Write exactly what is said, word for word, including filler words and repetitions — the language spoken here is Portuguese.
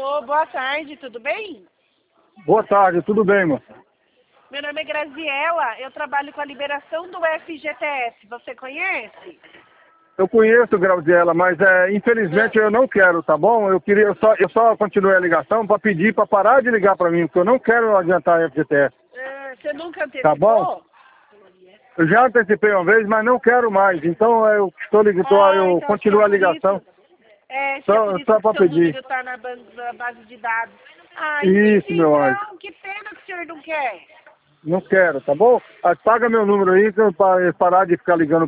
Alô, boa tarde, tudo bem? Boa tarde, tudo bem, moça? Meu nome é Graziela, eu trabalho com a liberação do F G T S, você conhece? Eu conheço, Graziela, mas é, infelizmente eu não quero, tá bom? Eu queria, eu só, eu só continuei a ligação para pedir para parar de ligar para mim, porque eu não quero adiantar a F G T S. É, você nunca antecipou? Tá bom? Eu já antecipei uma vez, mas não quero mais. Então eu estou ligando, Ah, eu então acho que continuo é a por ligação. isso. É, acho que é Só, por isso só que para seu pedir. número está na, ban- na base de dados. Ah, Isso, entendi meu anjo. então, que pena que o senhor não quer. Não quero, tá bom? Ah, paga meu número aí para parar de ficar ligando